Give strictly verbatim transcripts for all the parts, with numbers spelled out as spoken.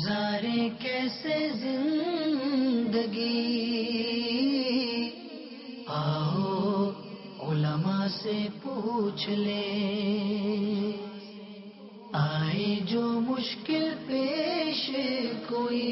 گزارے کیسے زندگی، آؤ علماء سے پوچھ لیں، آئے جو مشکل پیش کوئی،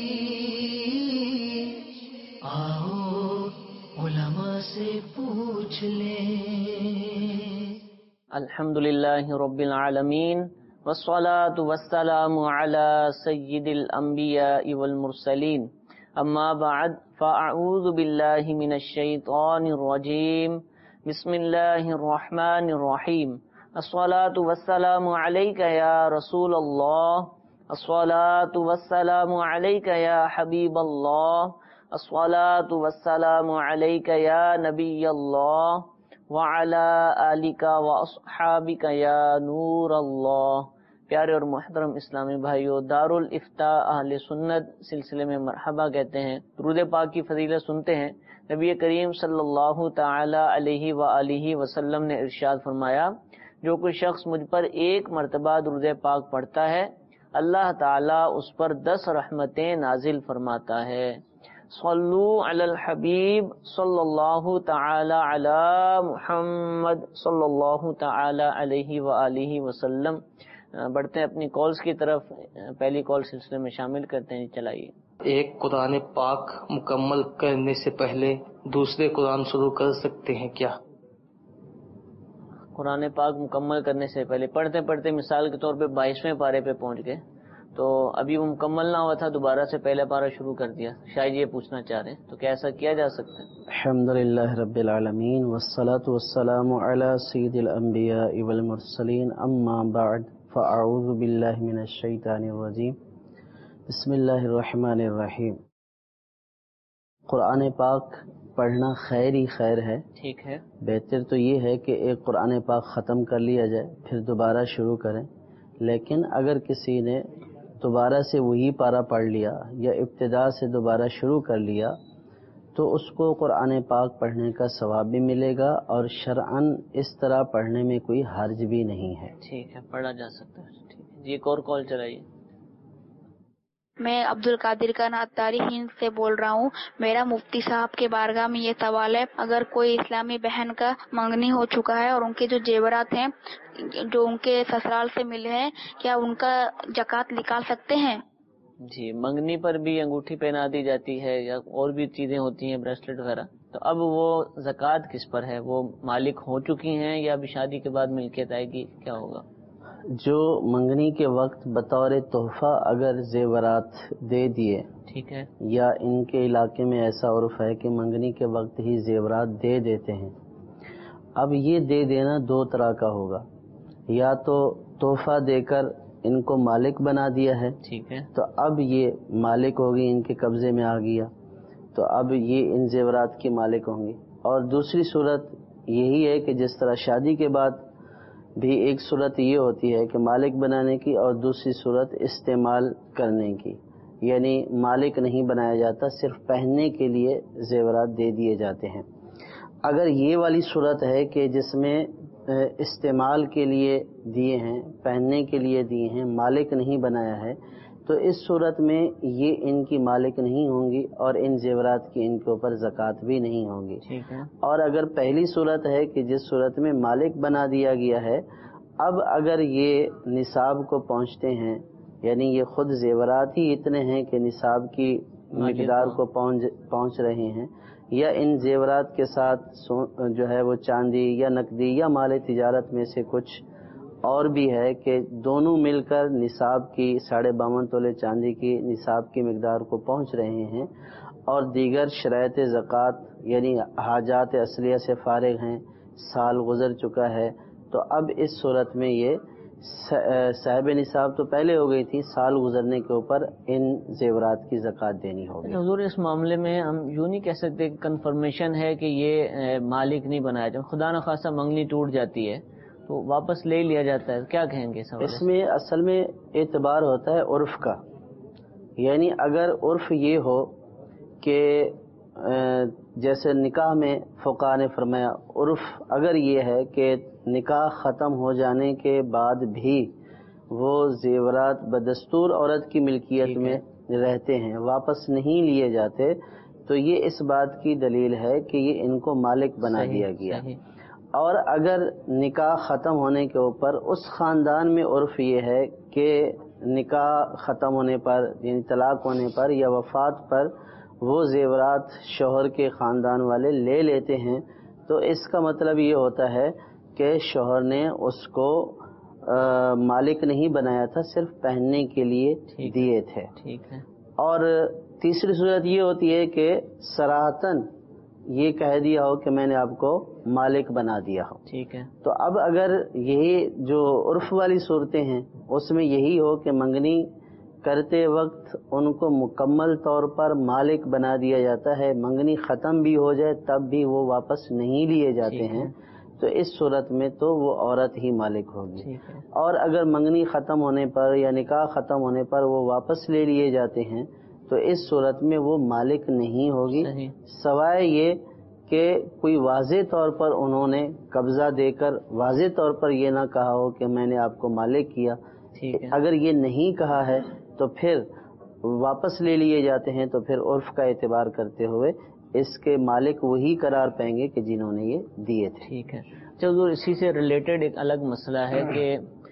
آؤ علماء سے پوچھ لیں۔ الحمدللہ رب العالمین والصلاة والسلام علی سید الانبیاء والمرسلین، اما بعد فاعوذ باللہ من الشیطان الرجیم، بسم اللہ الرحمن الرحیم۔ الصلاة والسلام علیک یا رسول اللہ، الصلاة والسلام علیک یا حبیب اللہ، الصلاة والسلام علیک یا نبی اللہ، وعلی آلک واصحابک یا نور اللہ۔ پیارے اور محترم اسلامی بھائیو، دارالافتاء اہل سنت سلسلے میں مرحبا کہتے ہیں، درود پاک کی فضیلت سنتے ہیں۔ نبی کریم صلی اللہ تعالی علیہ وآلہ وسلم نے ارشاد فرمایا، جو کوئی شخص مجھ پر ایک مرتبہ درود پاک پڑھتا ہے، اللہ تعالی اس پر دس رحمتیں نازل فرماتا ہے۔ صلو علی الحبیب صلی اللہ تعالی علی محمد صلی اللہ تعالی علیہ وآلہ وسلم۔ بڑھتے ہیں اپنی کالز کی طرف، پہلی کال سلسلے میں شامل کرتے ہیں، چلائیے۔ ایک قرآن پاک مکمل کرنے سے پہلے دوسرے قرآن شروع کر سکتے ہیں کیا؟ قرآن پاک مکمل کرنے سے پہلے پڑھتے پڑھتے مثال کے طور پہ بائیسویں پارے پہ پہنچ گئے، تو ابھی وہ مکمل نہ ہوا تھا، دوبارہ سے پہلا پارہ شروع کر دیا، شاید یہ پوچھنا چاہ رہے ہیں، تو کیا ایسا کیا جا سکتا ہے؟ الحمدللہ رب العالمین والصلاة والسلام علی سید الانبیاء والمرسلین، اما بعد فاعوذ باللہ من الشیطان الرجیم، بسم اللہ الرحمن الرحیم۔ قرآن پاک پڑھنا خیر ہی خیر ہے، ٹھیک ہے، بہتر تو یہ ہے کہ ایک قرآن پاک ختم کر لیا جائے پھر دوبارہ شروع کریں، لیکن اگر کسی نے دوبارہ سے وہی پارہ پڑھ لیا یا ابتدا سے دوبارہ شروع کر لیا تو اس کو قرآن پاک پڑھنے کا ثواب بھی ملے گا، اور شرعاً اس طرح پڑھنے میں کوئی حرج بھی نہیں ہے۔ ٹھیک ہے، پڑھا جا سکتا ہے، ٹھیک ہے جی۔ ایک اور کال چلائیے۔ میں عبد القادر کا نعتاری ہند سے بول رہا ہوں۔ میرا مفتی صاحب کے بارگاہ میں یہ سوال ہے، اگر کوئی اسلامی بہن کا منگنی ہو چکا ہے اور ان کے جو زیورات ہیں جو ان کے سسرال سے ملے ہیں، کیا ان کا زکوٰۃ نکال سکتے ہیں؟ جی، منگنی پر بھی انگوٹھی پہنا دی جاتی ہے یا اور بھی چیزیں ہوتی ہیں، بریسلٹ وغیرہ، تو اب وہ زکوٰۃ کس پر ہے؟ وہ مالک ہو چکی ہیں یا ابھی شادی کے بعد ملکیت آئے گی، کیا ہوگا؟ جو منگنی کے وقت بطور تحفہ اگر زیورات دے دیے، ٹھیک ہے، یا ان کے علاقے میں ایسا عرف ہے کہ منگنی کے وقت ہی زیورات دے دیتے ہیں، اب یہ دے دینا دو طرح کا ہوگا، یا تو تحفہ دے کر ان کو مالک بنا دیا ہے، ٹھیک ہے، تو اب یہ مالک ہوگی، ان کے قبضے میں آ گیا، تو اب یہ ان زیورات کی مالک ہوں گی۔ اور دوسری صورت یہی ہے کہ جس طرح شادی کے بعد بھی ایک صورت یہ ہوتی ہے کہ مالک بنانے کی، اور دوسری صورت استعمال کرنے کی، یعنی مالک نہیں بنایا جاتا، صرف پہننے کے لیے زیورات دے دیے جاتے ہیں۔ اگر یہ والی صورت ہے کہ جس میں استعمال کے لیے دیے ہیں، پہننے کے لیے دیے ہیں، مالک نہیں بنایا ہے، تو اس صورت میں یہ ان کی مالک نہیں ہوں گی، اور ان زیورات کی ان کے اوپر زکوٰۃ بھی نہیں ہوگی۔ ٹھیک ہے، اور اگر پہلی صورت ہے کہ جس صورت میں مالک بنا دیا گیا ہے، اب اگر یہ نصاب کو پہنچتے ہیں، یعنی یہ خود زیورات ہی اتنے ہیں کہ نصاب کی مقدار کو پہنچ پہنچ رہے ہیں، یا ان زیورات کے ساتھ جو ہے وہ چاندی یا نقدی یا مال تجارت میں سے کچھ اور بھی ہے کہ دونوں مل کر نصاب کی ساڑھے باون تولے چاندی کی نصاب کی مقدار کو پہنچ رہے ہیں، اور دیگر شرائط زکوٰۃ یعنی حاجات اصلیہ سے فارغ ہیں، سال گزر چکا ہے، تو اب اس صورت میں یہ صاحب نصاب تو پہلے ہو گئی تھی، سال گزرنے کے اوپر ان زیورات کی زکوٰۃ دینی ہوگی۔ حضور اس معاملے میں ہم یوں نہیں کہہ سکتے کنفرمیشن ہے کہ یہ مالک نہیں بنایا جائے، خدا نخواستہ منگنی ٹوٹ جاتی ہے تو واپس لے لیا جاتا ہے، کیا کہیں گے؟ اس میں اصل میں اعتبار ہوتا ہے عرف کا، یعنی اگر عرف یہ ہو کہ جیسے نکاح میں فقہاء نے فرمایا، عرف اگر یہ ہے کہ نکاح ختم ہو جانے کے بعد بھی وہ زیورات بدستور عورت کی ملکیت میں رہتے ہیں واپس نہیں لیے جاتے تو یہ اس بات کی دلیل ہے کہ یہ ان کو مالک بنا صحیح دیا گیا. صحیح. اور اگر نکاح ختم ہونے کے اوپر اس خاندان میں عرف یہ ہے کہ نکاح ختم ہونے پر یعنی طلاق ہونے پر یا وفات پر وہ زیورات شوہر کے خاندان والے لے لیتے ہیں تو اس کا مطلب یہ ہوتا ہے کہ شوہر نے اس کو آ, مالک نہیں بنایا تھا, صرف پہننے کے لیے دیے تھے. ٹھیک ہے. اور تیسری صورت یہ ہوتی ہے کہ صراحتاً یہ کہہ دیا ہو کہ میں نے آپ کو مالک بنا دیا ہو. ٹھیک ہے. تو اب اگر یہی جو عرف والی صورتیں ہیں اس میں یہی ہو کہ منگنی کرتے وقت ان کو مکمل طور پر مالک بنا دیا جاتا ہے, منگنی ختم بھی ہو جائے تب بھی وہ واپس نہیں لیے جاتے ہیں, تو اس صورت میں تو وہ عورت ہی مالک ہوگی. اور اگر منگنی ختم ہونے پر یا نکاح ختم ہونے پر وہ واپس لے لیے جاتے ہیں تو اس صورت میں وہ مالک نہیں ہوگی, سوائے یہ کہ کوئی واضح طور پر انہوں نے قبضہ دے کر واضح طور پر یہ نہ کہا ہو کہ میں نے آپ کو مالک کیا. اگر یہ نہیں کہا ہے تو پھر واپس لے لیے جاتے ہیں, تو پھر عرف کا اعتبار کرتے ہوئے اس کے مالک وہی قرار پائیں گے کہ جنہوں نے یہ دیے تھے. ٹھیک ہے. چلو اسی سے ریلیٹڈ ایک الگ مسئلہ ہے کہ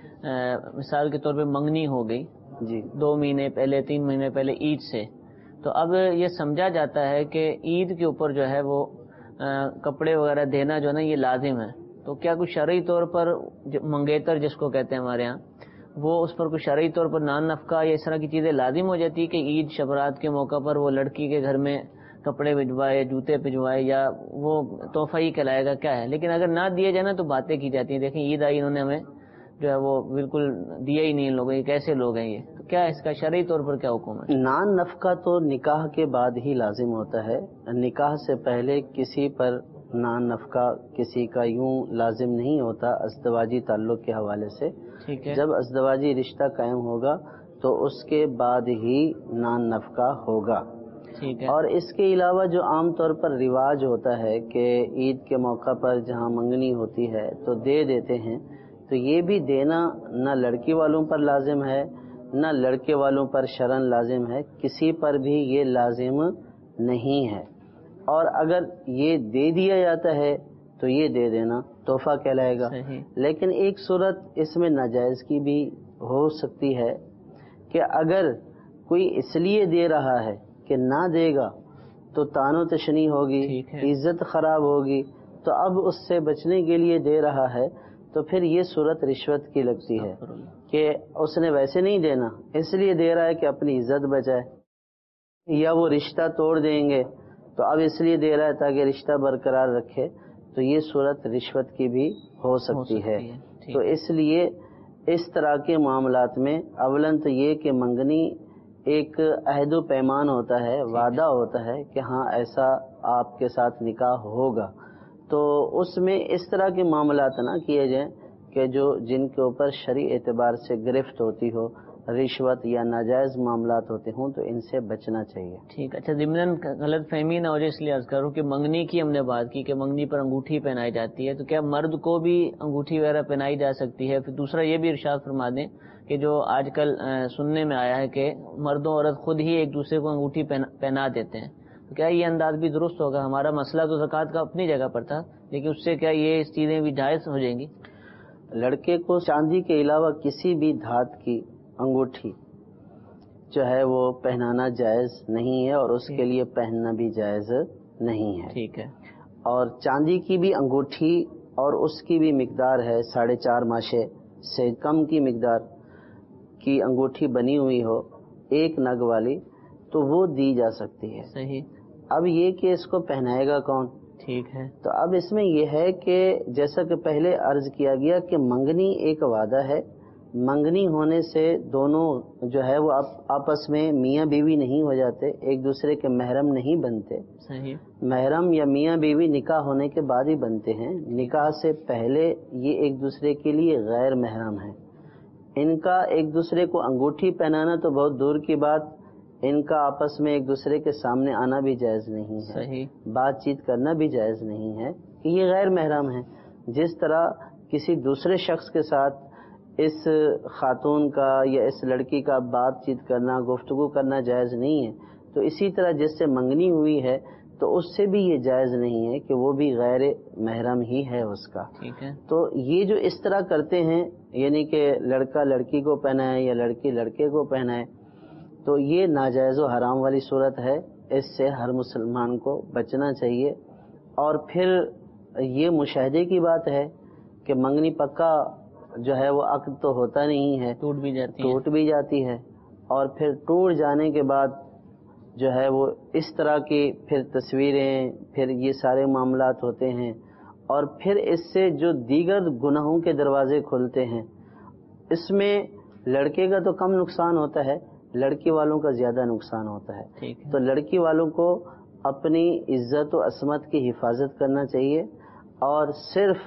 مثال کے طور پہ منگنی ہو گئی جی دو مہینے پہلے تین مہینے پہلے عید سے, تو اب یہ سمجھا جاتا ہے کہ عید کے اوپر جو ہے وہ کپڑے وغیرہ دینا جو ہے نا یہ لازم ہے. تو کیا کوئی شرعی طور پر منگیتر جس کو کہتے ہیں ہمارے ہاں, وہ اس پر کوئی شرعی طور پر نان نفقہ یا اس طرح کی چیزیں لازم ہو جاتی ہے کہ عید شبرات کے موقع پر وہ لڑکی کے گھر میں کپڑے بھجوائے, جوتے بھجوائے, یا وہ تحفہ ہی کہلائے گا کیا ہے؟ لیکن اگر نہ دیے جائے نا تو باتیں کی جاتی ہیں, دیکھیں عید آئی انہوں نے ہمیں جو ہے وہ بالکل دیا ہی نہیں ان لوگوں, یہ کیسے لوگ ہیں یہ؟ تو کیا اس کا شرعی طور پر کیا حکم ہے؟ نان نفقہ تو نکاح کے بعد ہی لازم ہوتا ہے, نکاح سے پہلے کسی پر نان نفقہ کسی کا یوں لازم نہیں ہوتا ازدواجی تعلق کے حوالے سے. ٹھیک ہے. جب ازدواجی رشتہ قائم ہوگا تو اس کے بعد ہی نان نفقہ ہوگا. ٹھیک ہے. اور اس کے علاوہ جو عام طور پر رواج ہوتا ہے کہ عید کے موقع پر جہاں منگنی ہوتی ہے تو دے دیتے ہیں, تو یہ بھی دینا نہ لڑکی والوں پر لازم ہے نہ لڑکے والوں پر شرعن لازم ہے, کسی پر بھی یہ لازم نہیں ہے. اور اگر یہ دے دیا جاتا ہے تو یہ دے دینا تحفہ کہلائے گا. لیکن ایک صورت اس میں ناجائز کی بھی ہو سکتی ہے کہ اگر کوئی اس لیے دے رہا ہے کہ نہ دے گا تو تان و تشنی ہوگی, عزت خراب ہوگی, تو اب اس سے بچنے کے لیے دے رہا ہے, تو پھر یہ صورت رشوت کی لگتی ہے کہ اس نے ویسے نہیں دینا اس لیے دے رہا ہے کہ اپنی عزت بچائے, یا وہ رشتہ توڑ دیں گے تو اب اس لیے دے رہا ہے تاکہ رشتہ برقرار رکھے, تو یہ صورت رشوت کی بھی ہو سکتی ہے. تو اس لیے اس طرح کے معاملات میں اولن تو یہ کہ منگنی ایک عہد و پیمان ہوتا ہے, وعدہ ہوتا ہے کہ ہاں ایسا آپ کے ساتھ نکاح ہوگا, تو اس میں اس طرح کے معاملات نہ کیے جائیں کہ جو جن کے اوپر شرعی اعتبار سے گرفت ہوتی ہو, رشوت یا ناجائز معاملات ہوتے ہوں, تو ان سے بچنا چاہیے. ٹھیک. اچھا, ضمن غلط فہمی نہ ہو جائے اس لیے عرض کروں کہ منگنی کی ہم نے بات کی کہ منگنی پر انگوٹھی پہنائی جاتی ہے, تو کیا مرد کو بھی انگوٹھی وغیرہ پہنائی جا سکتی ہے؟ پھر دوسرا یہ بھی ارشاد فرما دیں کہ جو آج کل سننے میں آیا ہے کہ مردوں عورت خود ہی ایک دوسرے کو انگوٹھی پہنا دیتے ہیں, تو کیا یہ انداز بھی درست ہوگا؟ ہمارا مسئلہ تو زکوٰۃ کا اپنی جگہ پر تھا, لیکن اس سے کیا یہ چیزیں بھی جائز ہو جائیں گی؟ لڑکے کو چاندی کے علاوہ کسی بھی دھات کی انگوٹھی جو ہے وہ پہنانا جائز نہیں ہے, اور اس کے لیے پہننا بھی جائز نہیں ہے. ٹھیک ہے. اور چاندی کی بھی انگوٹھی اور اس کی بھی مقدار ہے ساڑھے چار ماشے سے کم کی مقدار کی انگوٹھی بنی ہوئی ہو ایک نگ والی, تو وہ دی جا سکتی ہے. صحیح. اب یہ کہ اس کو پہنائے گا کون؟ ٹھیک ہے. تو اب اس میں یہ ہے کہ جیسا کہ پہلے عرض کیا گیا کہ منگنی ایک وعدہ ہے, منگنی ہونے سے دونوں جو ہے وہ آپس میں میاں بیوی نہیں ہو جاتے, ایک دوسرے کے محرم نہیں بنتے. صحیح. محرم یا میاں بیوی نکاح ہونے کے بعد ہی بنتے ہیں, نکاح سے پہلے یہ ایک دوسرے کے لیے غیر محرم ہیں. ان کا ایک دوسرے کو انگوٹھی پہنانا تو بہت دور کی بات, ان کا آپس میں ایک دوسرے کے سامنے آنا بھی جائز نہیں ہے. صحیح. بات چیت کرنا بھی جائز نہیں ہے کہ یہ غیر محرم ہیں. جس طرح کسی دوسرے شخص کے ساتھ اس خاتون کا یا اس لڑکی کا بات چیت کرنا، گفتگو کرنا جائز نہیں ہے، تو اسی طرح جس سے منگنی ہوئی ہے تو اس سے بھی یہ جائز نہیں ہے کہ وہ بھی غیر محرم ہی ہے اس کا. ٹھیک ہے. تو یہ جو اس طرح کرتے ہیں، یعنی کہ لڑکا لڑکی کو پہنائے یا لڑکی لڑکے کو پہنائے، تو یہ ناجائز و حرام والی صورت ہے. اس سے ہر مسلمان کو بچنا چاہیے. اور پھر یہ مشاہدے کی بات ہے کہ منگنی پکا جو ہے وہ عقد تو ہوتا نہیں ہے، ٹوٹ بھی جاتی ٹوٹ بھی جاتی ہے. اور پھر ٹوٹ جانے کے بعد جو ہے وہ اس طرح کی پھر تصویریں، پھر یہ سارے معاملات ہوتے ہیں، اور پھر اس سے جو دیگر گناہوں کے دروازے کھلتے ہیں. اس میں لڑکے کا تو کم نقصان ہوتا ہے، لڑکی والوں کا زیادہ نقصان ہوتا ہے. تو لڑکی والوں کو اپنی عزت و عصمت کی حفاظت کرنا چاہیے، اور صرف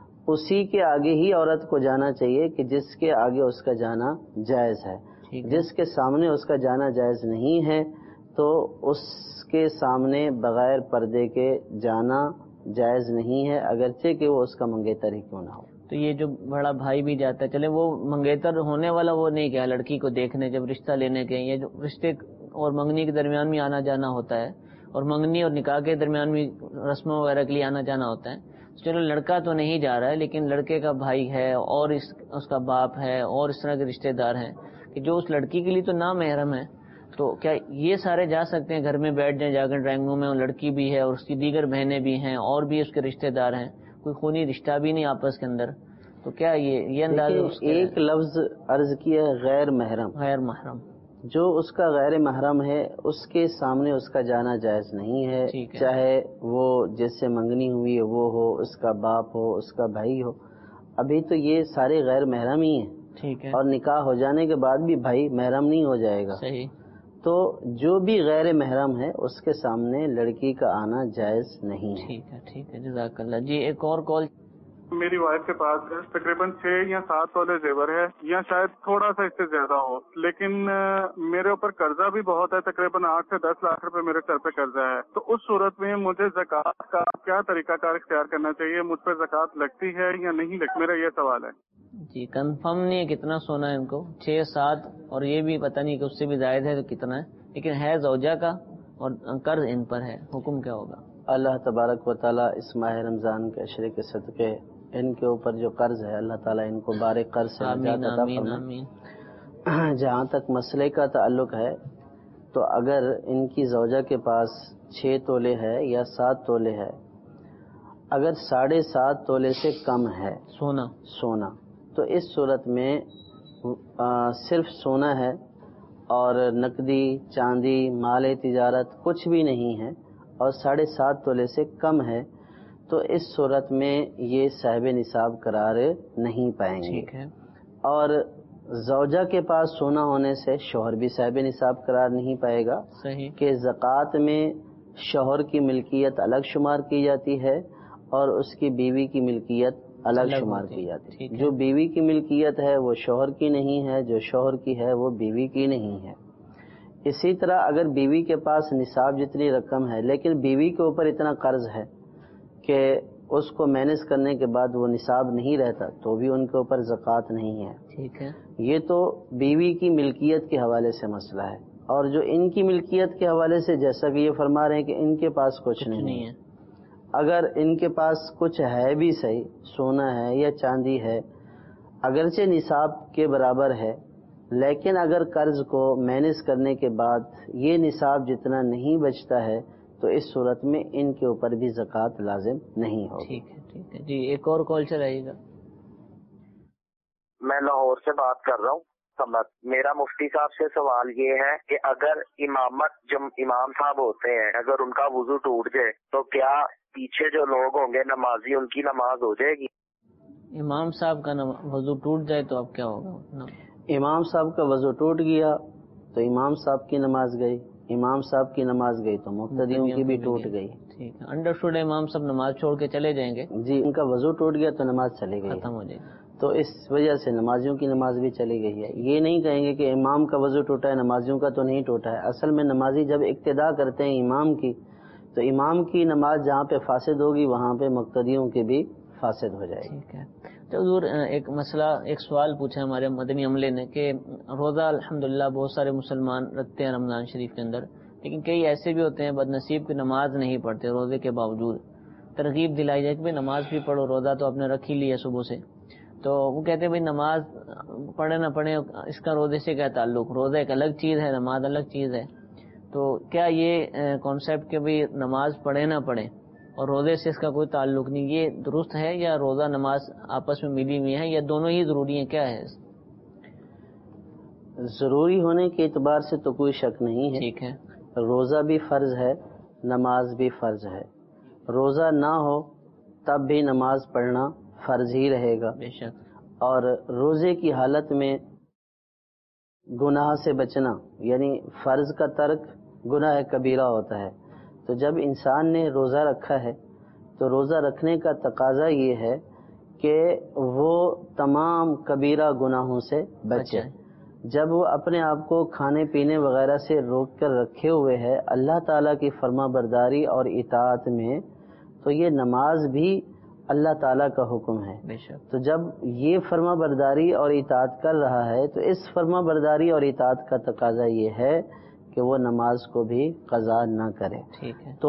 اسی کے آگے ہی عورت کو جانا چاہیے کہ جس کے آگے اس کا جانا جائز ہے. جس کے سامنے اس کا جانا جائز نہیں ہے تو اس کے سامنے بغیر پردے کے جانا جائز نہیں ہے، اگرچہ کہ وہ اس کا منگیتر ہی کیوں نہ ہو. تو یہ جو بڑا بھائی بھی جاتا ہے، چلے وہ منگیتر ہونے والا وہ نہیں گیا لڑکی کو دیکھنے، جب رشتہ لینے کے، یہ جو رشتے اور منگنی کے درمیان بھی آنا جانا ہوتا ہے، اور منگنی اور نکاح کے درمیان بھی رسموں وغیرہ کے لیے آنا جانا ہوتا ہے. چلو لڑکا تو نہیں جا رہا ہے، لیکن لڑکے کا بھائی ہے اور اس اس کا باپ ہے اور اس طرح کے رشتہ دار ہیں کہ جو اس لڑکی کے لیے تو نامحرم ہے. تو کیا یہ سارے جا سکتے ہیں، گھر میں بیٹھ جائیں جا کر ڈرائنگ روم میں، اور لڑکی بھی ہے اور اس کی دیگر بہنیں بھی ہیں اور بھی اس کے رشتہ دار ہیں، کوئی خونی رشتہ بھی نہیں آپس کے اندر، تو کیا یہ یہ انداز ایک لفظ عرض کیا ہے غیر محرم، غیر محرم جو اس کا غیر محرم ہے اس کے سامنے اس کا جانا جائز نہیں ہے، چاہے وہ جس سے منگنی ہوئی ہے وہ ہو، اس کا باپ ہو، اس کا بھائی ہو. ابھی تو یہ سارے غیر محرم ہی ہیں. ٹھیک ہے. اور نکاح ہو جانے کے بعد بھی بھائی محرم نہیں ہو جائے گا. صحیح. تو جو بھی غیر محرم ہے اس کے سامنے لڑکی کا آنا جائز نہیں ہے. ٹھیک ہے. ٹھیک ہے، جزاک اللہ. جی ایک اور کال. میری وائف کے پاس تقریباً چھ یا سات تولے زیور ہے، یا شاید تھوڑا سا اس سے زیادہ ہو، لیکن میرے اوپر قرضہ بھی بہت ہے، تقریباً آٹھ سے دس لاکھ روپے میرے سر پہ قرضہ ہے. تو اس صورت میں مجھے زکوٰۃ کا کیا طریقہ کار اختیار کرنا چاہیے؟ مجھ پہ زکوٰۃ لگتی ہے یا نہیں لگتی؟ میرا یہ سوال ہے. جی کنفرم نہیں ہے کتنا سونا ہے ان کو، چھ سات، اور یہ بھی پتہ نہیں کہ اس سے بھی زائد ہے تو کتنا ہے، لیکن ہے زوجہ کا اور قرض ان پر ہے. حکم کیا ہوگا؟ اللہ تبارک و تعالیٰ اس ماہ رمضان کے عشرے کے صدقے ان کے اوپر جو قرض ہے اللہ تعالیٰ ان کو بار قرض سے نجات عطا فرمائے. جہاں تک مسئلے کا تعلق ہے تو اگر ان کی زوجہ کے پاس چھ تولے ہے یا سات تولے ہے، اگر ساڑھے سات تولے سے کم ہے سونا سونا تو اس صورت میں آ, صرف سونا ہے اور نقدی چاندی مال تجارت کچھ بھی نہیں ہے، اور ساڑھے سات تولے سے کم ہے، تو اس صورت میں یہ صاحب نصاب قرار نہیں پائیں گے. ٹھیک ہے. اور زوجہ کے پاس سونا ہونے سے شوہر بھی صاحب نصاب قرار نہیں پائے گا. صحیح. کہ زکوٰۃ میں شوہر کی ملکیت الگ شمار کی جاتی ہے اور اس کی بیوی کی ملکیت الگ, الگ شمار کی جاتی ہے. جو بیوی کی ملکیت ہے وہ شوہر کی نہیں ہے، جو شوہر کی ہے وہ بیوی کی نہیں ہے. اسی طرح اگر بیوی کے پاس نصاب جتنی رقم ہے لیکن بیوی کے اوپر اتنا قرض ہے کہ اس کو مینج کرنے کے بعد وہ نصاب نہیں رہتا تو بھی ان کے اوپر زکوٰۃ نہیں ہے. ٹھیک ہے. یہ تو بیوی کی ملکیت کے حوالے سے مسئلہ ہے. اور جو ان کی ملکیت کے حوالے سے جیسا کہ یہ فرما رہے ہیں کہ ان کے پاس کچھ, کچھ نہیں, نہیں ہے، اگر ان کے پاس کچھ ہے بھی صحیح، سونا ہے یا چاندی ہے، اگرچہ نصاب کے برابر ہے، لیکن اگر قرض کو مینج کرنے کے بعد یہ نصاب جتنا نہیں بچتا ہے تو اس صورت میں ان کے اوپر بھی زکوٰۃ لازم نہیں ہوگی. ٹھیک ہے. ٹھیک ہے. جی ایک اور کال چلائیے گا. میں لاہور سے بات کر رہا ہوں. سمت میرا مفتی صاحب سے سوال یہ ہے کہ اگر امامت جو امام صاحب ہوتے ہیں اگر ان کا وضو ٹوٹ جائے تو کیا پیچھے جو لوگ ہوں گے نمازی ان کی نماز ہو جائے گی؟ امام صاحب کا وضو ٹوٹ جائے تو اب کیا ہوگا؟ امام صاحب کا وضو ٹوٹ گیا تو امام صاحب کی نماز گئی، امام صاحب کی نماز گئی تو مقتدیوں کی بھی ٹوٹ گئی. ٹھیک ہے. انڈرسٹوڈ. امام صاحب نماز چھوڑ کے چلے جائیں گے؟ جی ان کا وضو ٹوٹ گیا تو نماز چلی گئی، ختم ہو جائے گی. تو اس وجہ سے نمازیوں کی نماز بھی چلی گئی ہے. یہ نہیں کہیں گے کہ امام کا وضو ٹوٹا ہے نمازیوں کا تو نہیں ٹوٹا ہے. اصل میں نمازی جب اقتدا کرتے ہیں امام کی تو امام کی نماز جہاں پہ فاسد ہوگی وہاں پہ مقتدیوں کی بھی فاسد ہو جائے گی. ٹھیک ہے. تو حضور ایک مسئلہ ایک سوال پوچھا ہمارے مدنی عملے نے کہ روزہ الحمدللہ بہت سارے مسلمان رکھتے ہیں رمضان شریف کے اندر، لیکن کئی ایسے بھی ہوتے ہیں بد نصیب کہ نماز نہیں پڑھتے روزے کے باوجود. ترغیب دلائی جائے کہ بھائی نماز بھی پڑھو، روزہ تو آپ نے رکھ ہی لیا صبح سے. تو وہ کہتے ہیں بھائی نماز پڑھے نہ پڑھے اس کا روزے سے کیا تعلق، روزہ ایک الگ چیز ہے، نماز الگ چیز ہے. تو کیا یہ کانسیپٹ کہ بھائی نماز پڑھے نہ پڑھے اور روزے سے اس کا کوئی تعلق نہیں، یہ درست ہے یا روزہ نماز آپس میں ملی ہوئی ہیں یا دونوں ہی ضروری ہیں، کیا ہے؟ ضروری ہونے کے اعتبار سے تو کوئی شک نہیں ہے. ٹھیک ہے. روزہ بھی فرض ہے، نماز بھی فرض ہے. روزہ نہ ہو تب بھی نماز پڑھنا فرض ہی رہے گا. بے شک. اور روزے کی حالت میں گناہ سے بچنا، یعنی فرض کا ترک گناہ کبیرہ ہوتا ہے. تو جب انسان نے روزہ رکھا ہے تو روزہ رکھنے کا تقاضا یہ ہے کہ وہ تمام کبیرہ گناہوں سے بچے. جب وہ اپنے آپ کو کھانے پینے وغیرہ سے روک کر رکھے ہوئے ہے اللہ تعالیٰ کی فرما برداری اور اطاعت میں، تو یہ نماز بھی اللہ تعالیٰ کا حکم ہے. تو جب یہ فرما برداری اور اطاعت کر رہا ہے تو اس فرما برداری اور اطاعت کا تقاضا یہ ہے کہ وہ نماز کو بھی قضا نہ کرے. ٹھیک ہے. تو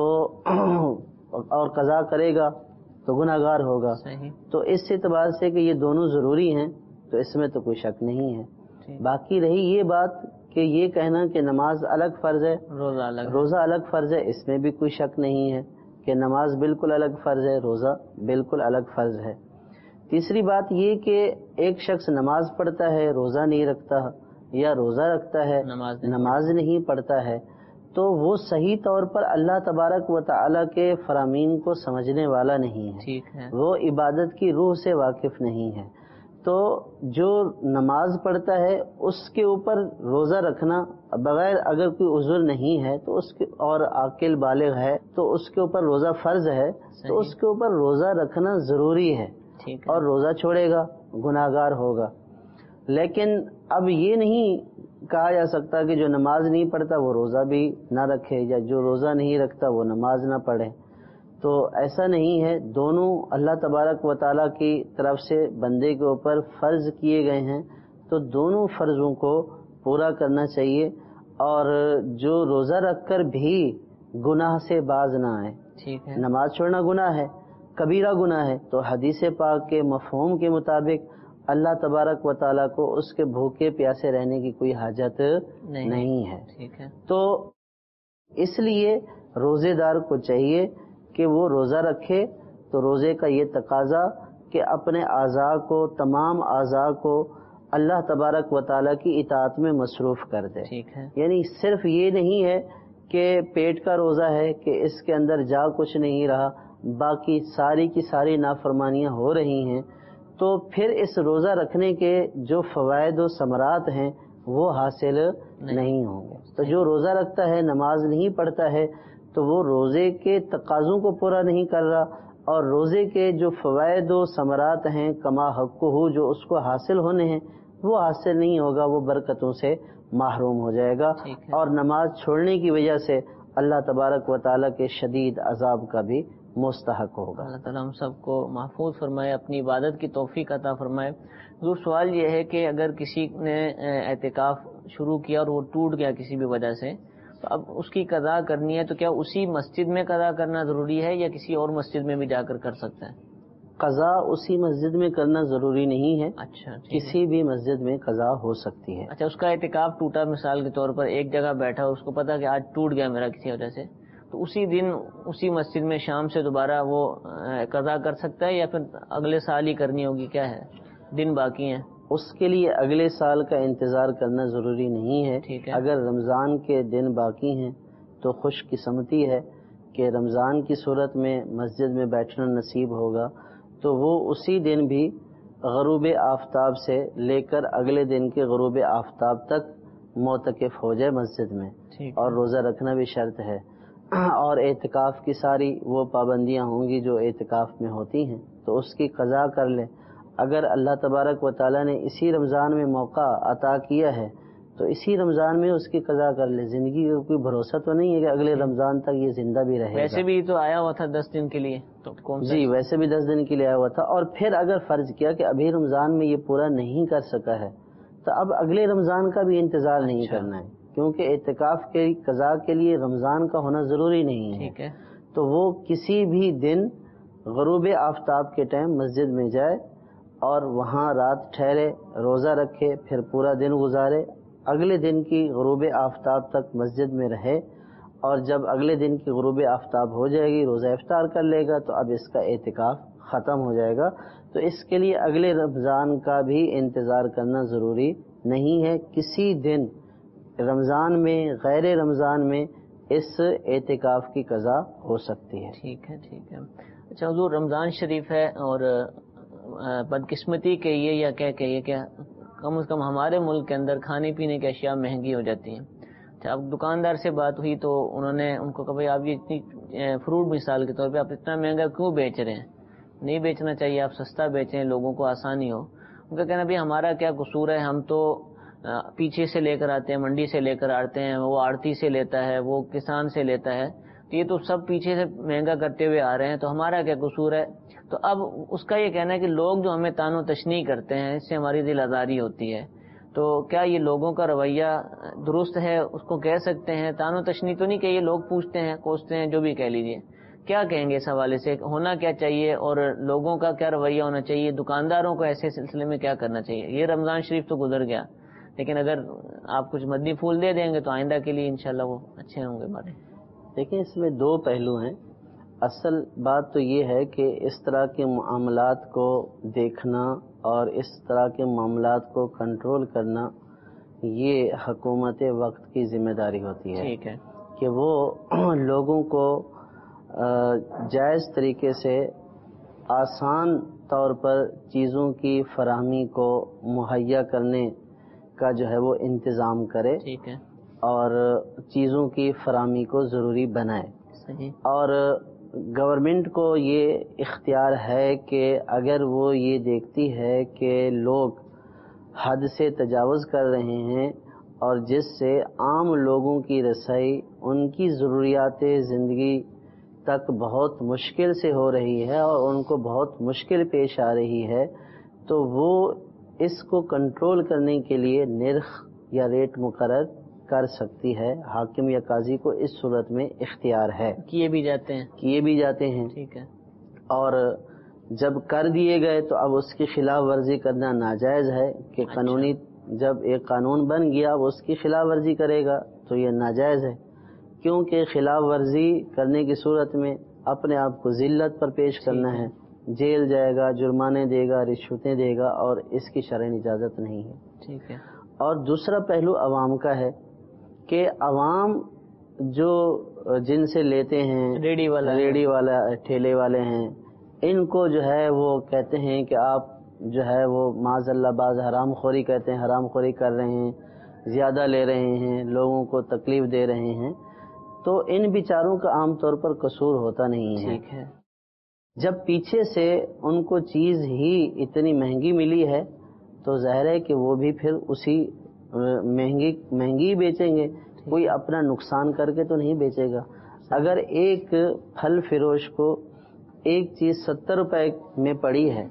اور قضا کرے گا تو گناہ گار ہوگا. صحیح. تو اس اعتبار سے کہ یہ دونوں ضروری ہیں تو اس میں تو کوئی شک نہیں ہے. باقی رہی یہ بات کہ یہ کہنا کہ نماز الگ فرض ہے، روزہ الگ روزہ الگ فرض ہے، اس میں بھی کوئی شک نہیں ہے کہ نماز بالکل الگ فرض ہے، روزہ بالکل الگ فرض ہے. تیسری بات یہ کہ ایک شخص نماز پڑھتا ہے روزہ نہیں رکھتا، یا روزہ رکھتا ہے نماز نہیں, نماز نہیں پڑھتا ہے، تو وہ صحیح طور پر اللہ تبارک و تعالیٰ کے فرامین کو سمجھنے والا نہیں ہے. ٹھیک ہے. وہ عبادت کی روح سے واقف نہیں ہے. تو جو نماز پڑھتا ہے اس کے اوپر روزہ رکھنا بغیر اگر کوئی عذر نہیں ہے تو اس کے اور عاقل بالغ ہے تو اس کے اوپر روزہ فرض ہے. صحیح. تو اس کے اوپر روزہ رکھنا ضروری ہے. ٹھیک ہے. اور روزہ چھوڑے گا گناہ گار ہوگا. لیکن اب یہ نہیں کہا جا سکتا کہ جو نماز نہیں پڑھتا وہ روزہ بھی نہ رکھے، یا جو روزہ نہیں رکھتا وہ نماز نہ پڑھے. تو ایسا نہیں ہے، دونوں اللہ تبارک و تعالیٰ کی طرف سے بندے کے اوپر فرض کیے گئے ہیں، تو دونوں فرضوں کو پورا کرنا چاہیے. اور جو روزہ رکھ کر بھی گناہ سے باز نہ آئے. ٹھیک ہے. نماز چھوڑنا گناہ ہے، کبیرہ گناہ ہے، تو حدیث پاک کے مفہوم کے مطابق اللہ تبارک و تعالیٰ کو اس کے بھوکے پیاسے رہنے کی کوئی حاجت نہیں, نہیں ہے. ٹھیک ہے. تو اس لیے روزے دار کو چاہیے کہ وہ روزہ رکھے. تو روزے کا یہ تقاضا کہ اپنے اعضاء کو، تمام اعضاء کو اللہ تبارک و تعالیٰ کی اطاعت میں مصروف کر دے. ٹھیک ہے. یعنی صرف یہ نہیں ہے کہ پیٹ کا روزہ ہے کہ اس کے اندر جا کچھ نہیں رہا، باقی ساری کی ساری نافرمانیاں ہو رہی ہیں، تو پھر اس روزہ رکھنے کے جو فوائد و ثمرات ہیں وہ حاصل نہیں, نہیں ہوں گے. تو جو روزہ رکھتا ہے نماز نہیں پڑھتا ہے تو وہ روزے کے تقاضوں کو پورا نہیں کر رہا، اور روزے کے جو فوائد و ثمرات ہیں کما حق ہو جو اس کو حاصل ہونے ہیں وہ حاصل نہیں ہوگا، وہ برکتوں سے محروم ہو جائے گا. اور نماز چھوڑنے کی وجہ سے اللہ تبارک و تعالیٰ کے شدید عذاب کا بھی مستحق ہوگا. اللہ تعالیٰ ہم سب کو محفوظ فرمائے، اپنی عبادت کی توفیق عطا فرمائے. حضور سوال یہ ہے کہ اگر کسی نے اعتکاف شروع کیا اور وہ ٹوٹ گیا کسی بھی وجہ سے، تو اب اس کی قضا کرنی ہے، تو کیا اسی مسجد میں قضا کرنا ضروری ہے یا کسی اور مسجد میں بھی جا کر کر سکتا ہے؟ قضا اسی مسجد میں کرنا ضروری نہیں ہے. اچھا. کسی بھی مسجد میں قضا ہو سکتی ہے. اچھا. اس کا اعتکاف ٹوٹا مثال کے طور پر، ایک جگہ بیٹھا، اس کو پتا کہ آج ٹوٹ گیا میرا کسی وجہ سے، تو اسی دن اسی مسجد میں شام سے دوبارہ وہ قضا کر سکتا ہے یا پھر اگلے سال ہی کرنی ہوگی؟ کیا ہے، دن باقی ہیں؟ اس کے لیے اگلے سال کا انتظار کرنا ضروری نہیں ہے. ٹھیک ہے. اگر رمضان کے دن باقی ہیں تو خوش قسمتی ہے کہ رمضان کی صورت میں مسجد میں بیٹھنا نصیب ہوگا، تو وہ اسی دن بھی غروب آفتاب سے لے کر اگلے دن کے غروب آفتاب تک معتکف ہو جائے مسجد میں. اور روزہ رکھنا بھی شرط ہے، اور اعتکاف کی ساری وہ پابندیاں ہوں گی جو اعتکاف میں ہوتی ہیں، تو اس کی قضا کر لے. اگر اللہ تبارک و تعالیٰ نے اسی رمضان میں موقع عطا کیا ہے تو اسی رمضان میں اس کی قضا کر لے. زندگی کا کوئی بھروسہ تو نہیں ہے کہ اگلے رمضان تک یہ زندہ بھی رہے گا. ویسے بھی تو آیا ہوا تھا دس دن کے لیے, تو کون سا جی ویسے بھی دس دن کے لیے آیا ہوا تھا. اور پھر اگر فرض کیا کہ ابھی رمضان میں یہ پورا نہیں کر سکا ہے تو اب اگلے رمضان کا بھی انتظار نہیں اچھا. کرنا ہے, کیونکہ اعتکاف کے قضا کے لیے رمضان کا ہونا ضروری نہیں ہے. ٹھیک ہے. تو وہ کسی بھی دن غروب آفتاب کے ٹائم مسجد میں جائے اور وہاں رات ٹھہرے, روزہ رکھے, پھر پورا دن گزارے, اگلے دن کی غروب آفتاب تک مسجد میں رہے, اور جب اگلے دن کی غروب آفتاب ہو جائے گی روزہ افطار کر لے گا تو اب اس کا اعتکاف ختم ہو جائے گا. تو اس کے لیے اگلے رمضان کا بھی انتظار کرنا ضروری نہیں ہے. کسی دن رمضان میں غیر رمضان میں اس اعتکاف کی قضا ہو سکتی ہے. ٹھیک ہے ٹھیک ہے. اچھا حضور, رمضان شریف ہے اور بدقسمتی کہیے یا کیا کہیے کہ کم از کم ہمارے ملک کے اندر کھانے پینے کی اشیاء مہنگی ہو جاتی ہیں. اچھا, اب دکاندار سے بات ہوئی تو انہوں نے ان کو کہا بھائی آپ یہ اتنی فروٹ مثال کے طور پہ آپ اتنا مہنگا کیوں بیچ رہے ہیں, نہیں بیچنا چاہیے, آپ سستا بیچیں, لوگوں کو آسانی ہو. ان کا کہنا بھائی ہمارا کیا قصور ہے, ہم تو پیچھے سے لے کر آتے ہیں, منڈی سے لے کر آتے ہیں, وہ آڑتی سے لیتا ہے, وہ کسان سے لیتا ہے, تو یہ تو سب پیچھے سے مہنگا کرتے ہوئے آ رہے ہیں, تو ہمارا کیا قصور ہے. تو اب اس کا یہ کہنا ہے کہ لوگ جو ہمیں تان و تشنیع کرتے ہیں اس سے ہماری دل آزاری ہوتی ہے, تو کیا یہ لوگوں کا رویہ درست ہے, اس کو کہہ سکتے ہیں؟ تان و تشنیع تو نہیں کہ یہ لوگ پوچھتے ہیں, کوستے ہیں, جو بھی کہہ لیجیے, کیا کہیں گے اس حوالے سے, ہونا کیا چاہیے اور لوگوں کا کیا رویہ ہونا چاہیے, دکانداروں کو ایسے سلسلے میں کیا کرنا چاہیے؟ یہ رمضان شریف تو گزر گیا, لیکن اگر آپ کچھ مدنی پھول دے دیں گے تو آئندہ کے لیے انشاءاللہ وہ اچھے ہوں گے ہمارے. دیکھیں اس میں دو پہلو ہیں. اصل بات تو یہ ہے کہ اس طرح کے معاملات کو دیکھنا اور اس طرح کے معاملات کو کنٹرول کرنا یہ حکومت وقت کی ذمہ داری ہوتی ہے. ٹھیک ہے. کہ وہ لوگوں کو جائز طریقے سے آسان طور پر چیزوں کی فراہمی کو مہیا کرنے کا جو ہے وہ انتظام کرے. ٹھیک ہے. اور چیزوں کی فراہمی کو ضروری بنائے. صحیح. اور گورنمنٹ کو یہ اختیار ہے کہ اگر وہ یہ دیکھتی ہے کہ لوگ حد سے تجاوز کر رہے ہیں اور جس سے عام لوگوں کی رسائی ان کی ضروریات زندگی تک بہت مشکل سے ہو رہی ہے اور ان کو بہت مشکل پیش آ رہی ہے, تو وہ اس کو کنٹرول کرنے کے لیے نرخ یا ریٹ مقرر کر سکتی ہے. حاکم یا قاضی کو اس صورت میں اختیار ہے. کیے بھی جاتے ہیں کیے بھی جاتے ہیں. ٹھیک ہے. اور جب کر دیے گئے تو اب اس کی خلاف ورزی کرنا ناجائز ہے کہ اچھا. قانونی جب ایک قانون بن گیا اب اس کی خلاف ورزی کرے گا تو یہ ناجائز ہے, کیونکہ خلاف ورزی کرنے کی صورت میں اپنے آپ کو ذلت پر پیش کرنا ہے, جیل جائے گا, جرمانے دے گا, رشوتیں دے گا, اور اس کی شرعی اجازت نہیں ہے. ٹھیک ہے. اور دوسرا پہلو عوام کا ہے کہ عوام جو جن سے لیتے ہیں, ریڑی والا ریڑی والا ٹھیلے والے ہیں, ان کو جو ہے وہ کہتے ہیں کہ آپ جو ہے وہ معاذ اللہ بعض حرام خوری کہتے ہیں, حرام خوری کر رہے ہیں, زیادہ لے رہے ہیں, لوگوں کو تکلیف دے رہے ہیں. تو ان بیچاروں کا عام طور پر قصور ہوتا نہیں ہے. ٹھیک ہے. جب پیچھے سے ان کو چیز ہی اتنی مہنگی ملی ہے تو ظاہر ہے کہ وہ بھی پھر اسی مہنگی مہنگی بیچیں گے, کوئی اپنا نقصان کر کے تو نہیں بیچے گا. اگر ایک پھل فروش کو ایک چیز ستر روپے میں پڑی ہے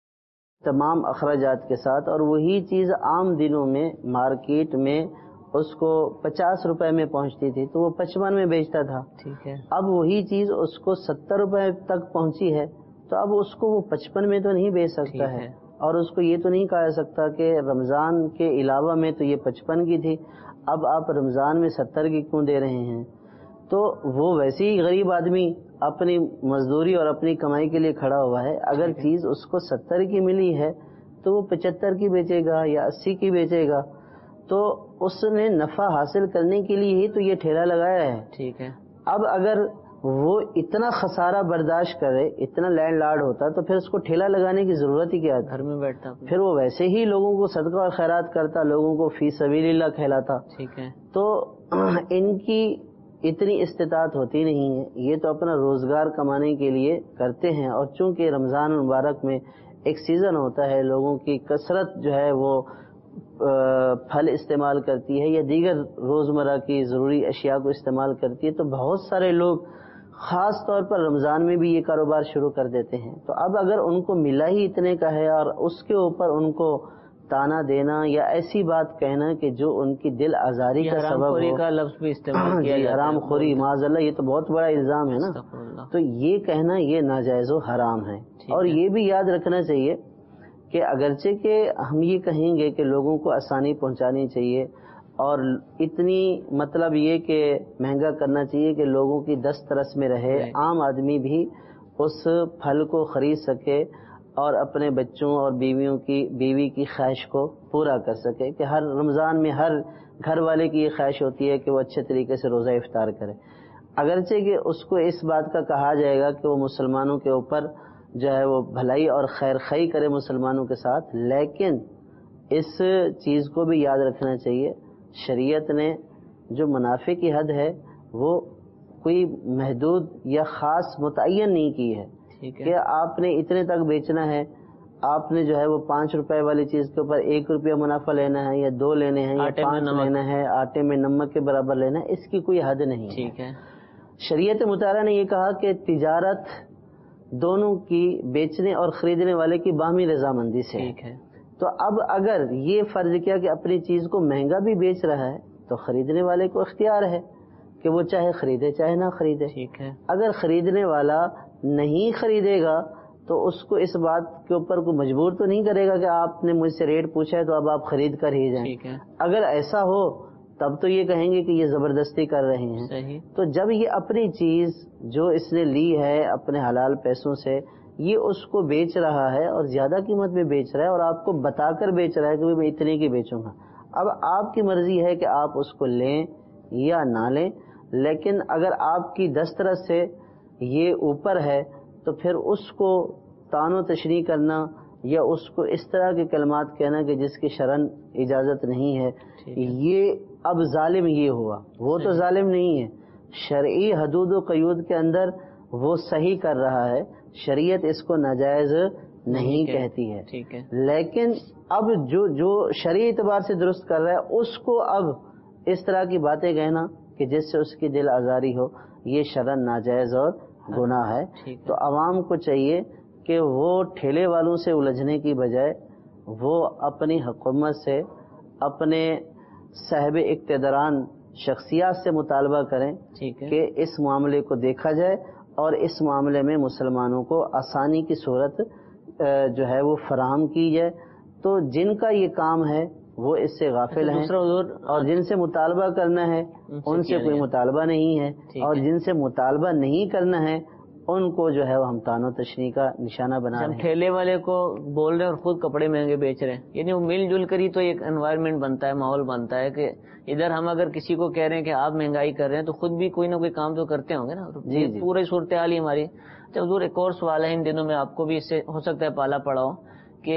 تمام اخراجات کے ساتھ, اور وہی چیز عام دنوں میں مارکیٹ میں اس کو پچاس روپے میں پہنچتی تھی تو وہ پچپن میں بیچتا تھا. ٹھیک ہے. اب وہی چیز اس کو ستر روپے تک پہنچی ہے تو اب اس کو وہ پچپن میں تو نہیں بیچ سکتا ہے, اور اس کو یہ تو نہیں کہا سکتا کہ رمضان کے علاوہ میں تو یہ پچپن کی تھی, اب آپ رمضان میں ستر کی کیوں دے رہے ہیں. تو وہ ویسے ہی غریب آدمی اپنی مزدوری اور اپنی کمائی کے لیے کھڑا ہوا ہے, اگر چیز اس کو ستر کی ملی ہے تو وہ پچہتر کی بیچے گا یا اسی کی بیچے گا, تو اس نے نفع حاصل کرنے کے لیے ہی تو یہ ٹھیلا لگایا ہے. ٹھیک ہے. اب اگر وہ اتنا خسارہ برداشت کرے, اتنا لینڈ لارڈ ہوتا تو پھر اس کو ٹھیلا لگانے کی ضرورت ہی کیا تھی, گھر میں بیٹھتا, پھر وہ ویسے ہی لوگوں کو صدقہ اور خیرات کرتا, لوگوں کو فی سبیل اللہ کھلاتا. ٹھیک ہے. تو ان کی اتنی استطاعت ہوتی نہیں ہے, یہ تو اپنا روزگار کمانے کے لیے کرتے ہیں, اور چونکہ رمضان مبارک میں ایک سیزن ہوتا ہے, لوگوں کی کثرت جو ہے وہ پھل استعمال کرتی ہے یا دیگر روزمرہ کی ضروری اشیاء کو استعمال کرتی ہے، تو بہت سارے لوگ خاص طور پر رمضان میں بھی یہ کاروبار شروع کر دیتے ہیں. تو اب اگر ان کو ملا ہی اتنے کا ہے اور اس کے اوپر ان کو تانا دینا یا ایسی بات کہنا کہ جو ان کی دل آزاری کا سبب ہو، حرام خوری کا لفظ بھی استعمال کیا جی جاتا ہے، حرام خوری معاذ اللہ، یہ تو بہت بڑا الزام ہے نا. تو یہ کہنا یہ ناجائز و حرام ہے. اور یہ بھی یاد رکھنا چاہیے کہ اگرچہ کہ ہم یہ کہیں گے کہ لوگوں کو آسانی پہنچانی چاہیے اور اتنی مطلب یہ کہ مہنگا کرنا چاہیے کہ لوگوں کی دست رس میں رہے، عام آدمی بھی اس پھل کو خرید سکے اور اپنے بچوں اور بیویوں کی بیوی کی خواہش کو پورا کر سکے، کہ ہر رمضان میں ہر گھر والے کی یہ خواہش ہوتی ہے کہ وہ اچھے طریقے سے روزہ افطار کرے. اگرچہ کہ اس کو اس بات کا کہا جائے گا کہ وہ مسلمانوں کے اوپر جو ہے وہ بھلائی اور خیر خواہی کرے مسلمانوں کے ساتھ، لیکن اس چیز کو بھی یاد رکھنا چاہیے شریعت نے جو منافع کی حد ہے وہ کوئی محدود یا خاص متعین نہیں کی ہے کہ آپ نے اتنے تک بیچنا ہے، آپ نے جو ہے وہ پانچ روپے والی چیز کے اوپر ایک روپیہ منافع لینا ہے یا دو لینے ہیں یا پانچ لینا ہے، آٹے میں نمک کے برابر لینا ہے، اس کی کوئی حد نہیں. ٹھیک ہے. شریعت مطالعہ نے یہ کہا کہ تجارت دونوں کی بیچنے اور خریدنے والے کی باہمی رضامندی سے. ٹھیک ہے. تو اب اگر یہ فرض کیا کہ اپنی چیز کو مہنگا بھی بیچ رہا ہے تو خریدنے والے کو اختیار ہے کہ وہ چاہے خریدے چاہے نہ خریدے. ٹھیک ہے. اگر خریدنے والا نہیں خریدے گا تو اس کو اس بات کے اوپر کوئی مجبور تو نہیں کرے گا کہ آپ نے مجھ سے ریٹ پوچھا ہے تو اب آپ خرید کر ہی جائیں. ٹھیک ہے. اگر ایسا ہو تب تو یہ کہیں گے کہ یہ زبردستی کر رہے ہیں. صحیح. تو جب یہ اپنی چیز جو اس نے لی ہے اپنے حلال پیسوں سے یہ اس کو بیچ رہا ہے اور زیادہ قیمت میں بیچ رہا ہے اور آپ کو بتا کر بیچ رہا ہے کہ میں اتنے کی بیچوں گا، اب آپ کی مرضی ہے کہ آپ اس کو لیں یا نہ لیں. لیکن اگر آپ کی دسترس سے یہ اوپر ہے تو پھر اس کو طعن و تشریح کرنا یا اس کو اس طرح کے کلمات کہنا کہ جس کی شرعن اجازت نہیں ہے، یہ اب ظالم یہ ہوا. وہ تو ظالم نہیں ہے، شرعی حدود و قیود کے اندر وہ صحیح کر رہا ہے، شریعت اس کو ناجائز نہیں کہتی ہے. ٹھیک ہے. لیکن اب جو جو شرعی اعتبار سے درست کر رہا ہے اس کو اب اس طرح کی باتیں کہنا کہ جس سے اس کی دل آزاری ہو یہ شرعن ناجائز اور گناہ ہے. تو عوام کو چاہیے کہ وہ ٹھیلے والوں سے الجھنے کی بجائے وہ اپنی حکومت سے اپنے صاحب اقتداران شخصیات سے مطالبہ کریں کہ اس معاملے کو دیکھا جائے اور اس معاملے میں مسلمانوں کو آسانی کی صورت جو ہے وہ فراہم کی جائے. تو جن کا یہ کام ہے وہ اس سے غافل ہیں اور جن سے مطالبہ کرنا ہے ان سے کوئی مطالبہ نہیں ہے، اور جن سے مطالبہ نہیں کرنا ہے ان کو جو ہے وہ ہم طعن و تشریح کا نشانہ بنا رہے ہیں. ٹھیلے والے کو بول رہے ہیں اور خود کپڑے مہنگے بیچ رہے ہیں، یعنی وہ مل جل کر ہی تو ایک انوائرمنٹ بنتا ہے، ماحول بنتا ہے کہ ادھر ہم اگر کسی کو کہہ رہے ہیں کہ آپ مہنگائی کر رہے ہیں تو خود بھی کوئی نہ کوئی کام تو کرتے ہوں گے نا. جی جی. پوری صورتحال ہی ہماری. اچھا حضور ایک اور سوال ہے، ان دنوں میں آپ کو بھی اس سے ہو سکتا ہے پالا پڑا ہو کہ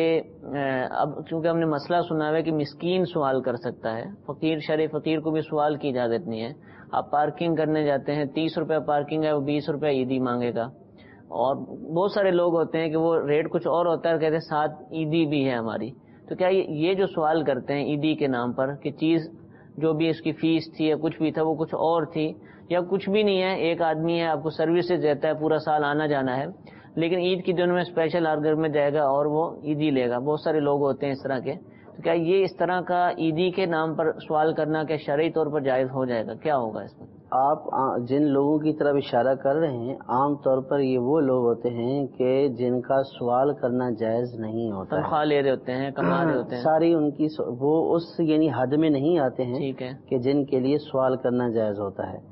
اب چونکہ ہم نے مسئلہ سنا ہوا ہے کہ مسکین سوال کر سکتا ہے، فقیر شرع فقیر کو بھی سوال کی اجازت نہیں ہے. آپ پارکنگ کرنے جاتے ہیں، تیس روپے پارکنگ ہے وہ بیس روپے عیدی مانگے گا، اور بہت سارے لوگ ہوتے ہیں کہ وہ ریٹ کچھ اور ہوتا ہے، کہتے ہیں ساتھ عیدی بھی ہے ہماری. تو کیا یہ جو سوال کرتے ہیں عیدی کے نام پر کہ چیز جو بھی اس کی فیس تھی یا کچھ بھی تھا وہ کچھ اور تھی یا کچھ بھی نہیں ہے، ایک آدمی ہے آپ کو سروسز دیتا ہے پورا سال آنا جانا ہے، لیکن عید کے دن میں اسپیشل ہر گھر میں جائے گا اور وہ عیدی لے گا. بہت سارے لوگ ہوتے ہیں اس طرح کے. تو کیا یہ اس طرح کا عیدی کے نام پر سوال کرنا کیا شرعی طور پر جائز ہو جائے گا؟ کیا ہوگا اس میں؟ آپ جن لوگوں کی طرف اشارہ کر رہے ہیں عام طور پر یہ وہ لوگ ہوتے ہیں کہ جن کا سوال کرنا جائز نہیں ہوتا، تنخواہ لے رہے ہوتے ہیں، کما رہے ہوتے ہیں، ساری ان کی وہ اس یعنی حد میں نہیں آتے ہیں. ٹھیک ہے. کہ جن کے لیے سوال کرنا جائز ہوتا ہے.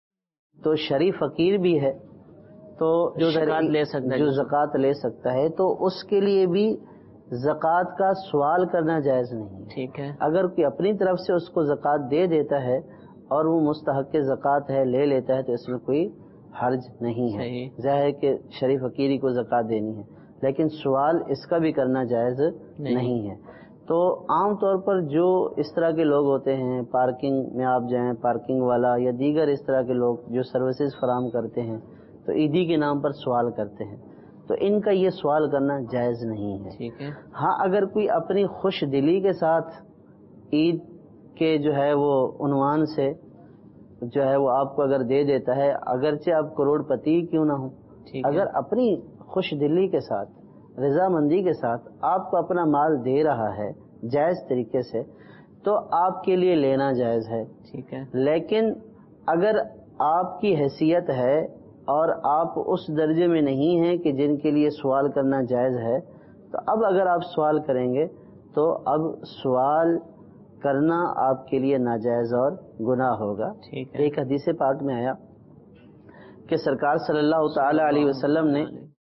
تو شرعی فقیر بھی ہے تو جو زکوٰۃ لے سکتا ہے، جو زکوٰۃ لے سکتا ہے تو اس کے لیے بھی زکوٰۃ کا سوال کرنا جائز نہیں. ٹھیک ہے. اگر کوئی اپنی طرف سے اس کو زکوٰۃ دے دیتا ہے اور وہ مستحق زکوٰۃ ہے لے لیتا ہے تو اس میں کوئی حرج نہیں ہے. ظاہر ہے کہ شرعی فقیری کو زکوٰۃ دینی ہے، لیکن سوال اس کا بھی کرنا جائز نہیں ہے. تو عام طور پر جو اس طرح کے لوگ ہوتے ہیں، پارکنگ میں آپ جائیں، پارکنگ والا یا دیگر اس طرح کے لوگ جو سروسز فراہم کرتے ہیں تو عیدی کے نام پر سوال کرتے ہیں، تو ان کا یہ سوال کرنا جائز نہیں ہے. ٹھیک ہے. ہاں اگر کوئی اپنی خوش دلی کے ساتھ عید کے جو ہے وہ عنوان سے جو ہے وہ آپ کو اگر دے دیتا ہے، اگرچہ آپ کروڑ پتی کیوں نہ ہوں، اگر اپنی خوش دلی کے ساتھ، رضامندی کے ساتھ آپ کو اپنا مال دے رہا ہے جائز طریقے سے، تو آپ کے لیے لینا جائز ہے. ٹھیک ہے. لیکن اگر آپ کی حیثیت ہے اور آپ اس درجے میں نہیں ہیں کہ جن کے لیے سوال کرنا جائز ہے، تو اب اگر آپ سوال کریں گے تو اب سوال کرنا آپ کے لیے ناجائز اور گناہ ہوگا. ایک حدیث پاک میں آیا کہ سرکار صلی اللہ تعالی علیہ وسلم نے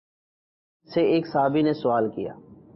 سے ایک صحابی نے سوال کیا،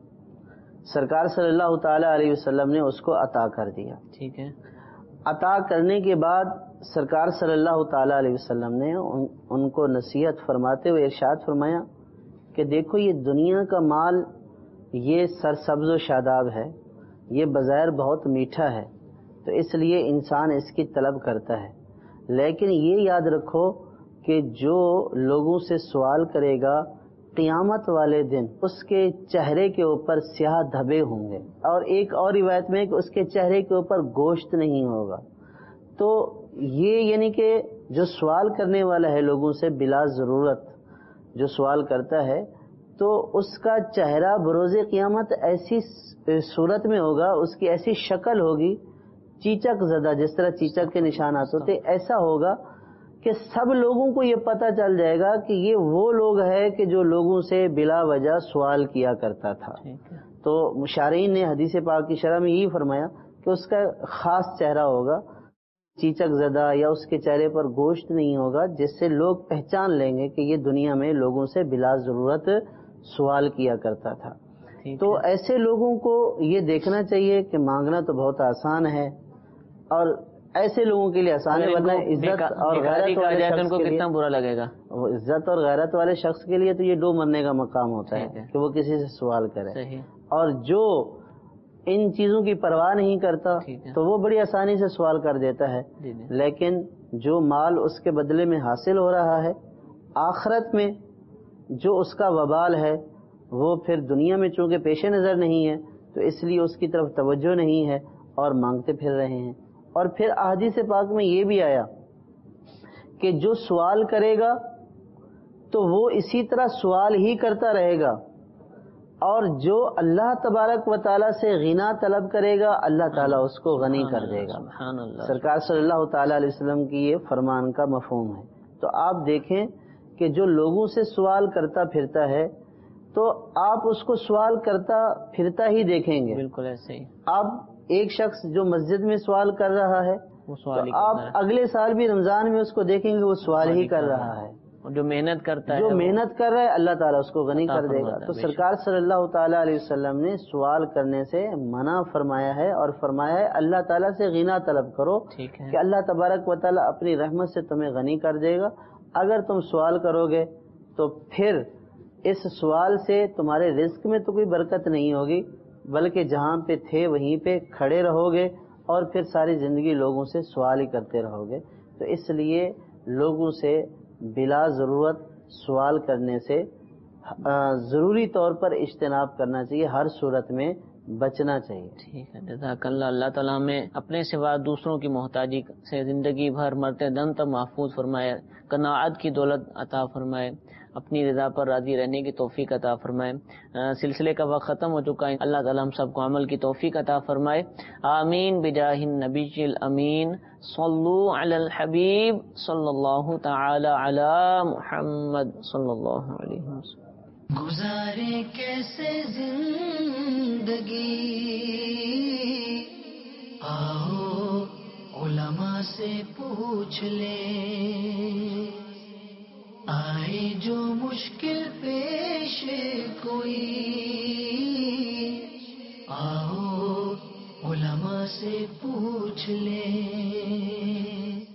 سرکار صلی اللہ تعالی علیہ وسلم نے اس کو عطا کر دیا. ٹھیک ہے. عطا کرنے کے بعد سرکار صلی اللہ تعالی علیہ وسلم نے ان, ان کو نصیحت فرماتے ہوئے ارشاد فرمایا کہ دیکھو یہ دنیا کا مال یہ سرسبز و شاداب ہے، یہ بظاہر بہت میٹھا ہے، تو اس لیے انسان اس کی طلب کرتا ہے، لیکن یہ یاد رکھو کہ جو لوگوں سے سوال کرے گا قیامت والے دن اس کے چہرے کے اوپر سیاہ دھبے ہوں گے، اور ایک اور روایت میں کہ اس کے چہرے کے اوپر گوشت نہیں ہوگا. تو یہ یعنی کہ جو سوال کرنے والا ہے لوگوں سے بلا ضرورت جو سوال کرتا ہے، تو اس کا چہرہ بروز قیامت ایسی صورت میں ہوگا، اس کی ایسی شکل ہوگی چیچک زدہ، جس طرح چیچک کے نشانات ہوتے ایسا ہوگا کہ سب لوگوں کو یہ پتہ چل جائے گا کہ یہ وہ لوگ ہے کہ جو لوگوں سے بلا وجہ سوال کیا کرتا تھا. تو مشارعین نے حدیث پاک کی شرح میں یہی فرمایا کہ اس کا خاص چہرہ ہوگا چیچک زدہ، یا اس کے چہرے پر گوشت نہیں ہوگا، جس سے لوگ پہچان لیں گے کہ یہ دنیا میں لوگوں سے بلا ضرورت سوال کیا کرتا تھا. تو ایسے لوگوں کو یہ دیکھنا چاہیے کہ مانگنا تو بہت آسان ہے، اور ایسے لوگوں کے لیے آسان ہے، ورنہ عزت اور غیرت والے شخص کو کتنا برا لگے گا. عزت اور غیرت والے شخص کے لیے تو یہ ڈو مرنے کا مقام ہوتا ہے کہ وہ کسی سے سوال کرے. اور جو ان چیزوں کی پرواہ نہیں کرتا تو وہ بڑی آسانی سے سوال کر دیتا ہے. لیکن جو مال اس کے بدلے میں حاصل ہو رہا ہے، آخرت میں جو اس کا وبال ہے وہ پھر دنیا میں چونکہ پیش نظر نہیں ہے، تو اس لیے اس کی طرف توجہ نہیں ہے اور مانگتے پھر رہے ہیں. اور پھر احادیث پاک میں یہ بھی آیا کہ جو سوال کرے گا تو وہ اسی طرح سوال ہی کرتا رہے گا، اور جو اللہ تبارک و تعالیٰ سے غنا طلب کرے گا اللہ تعالیٰ اس کو غنی کر دے گا. سرکار صلی اللہ تعالیٰ علیہ وسلم کی یہ فرمان کا مفہوم ہے. تو آپ دیکھیں کہ جو لوگوں سے سوال کرتا پھرتا ہے تو آپ اس کو سوال کرتا پھرتا ہی دیکھیں گے. بالکل ایسے ہی. آپ ایک شخص جو مسجد میں سوال کر رہا ہے تو آپ اگلے سال بھی رمضان میں اس کو دیکھیں گے وہ سوال ہی کر رہا ہے. جو محنت کرتا ہے جو محنت کر رہا ہے اللہ تعالیٰ اس کو غنی کر دے گا. تو سرکار صلی اللہ تعالیٰ علیہ وسلم نے سوال کرنے سے منع فرمایا ہے، اور فرمایا ہے اللہ تعالیٰ سے غنا طلب کرو کہ اللہ تبارک و تعالیٰ اپنی رحمت سے تمہیں غنی کر دے گا. اگر تم سوال کرو گے تو پھر اس سوال سے تمہارے رزق میں تو کوئی برکت نہیں ہوگی، بلکہ جہاں پہ تھے وہیں پہ کھڑے رہو گے، اور پھر ساری زندگی لوگوں سے سوال ہی کرتے رہو گے. تو اس لیے لوگوں سے بلا ضرورت سوال کرنے سے ضروری طور پر اجتناب کرنا چاہیے، ہر صورت میں بچنا چاہیے. ٹھیک ہے. جزاک اللہ. اللہ تعالیٰ ہمیں اپنے سوا دوسروں کی محتاجی سے زندگی بھر مرتے دم تک محفوظ فرمائے، قناعت کی دولت عطا فرمائے، اپنی رضا پر راضی رہنے کی توفیق عطا فرمائے. سلسلے کا وقت ختم ہو چکا ہے، اللہ تعالیٰ ہم سب کو عمل کی توفیق عطا فرمائے. آمین بجاہ النبی الامین. صلو علی الحبیب صلی اللہ تعالی علی محمد صلی اللہ علیہ وسلم. گزارے کیسے زندگی، آؤ علماء سے پوچھ لیں، آئے جو مشکل پیش کوئی، آؤ علماء سے پوچھ لیں.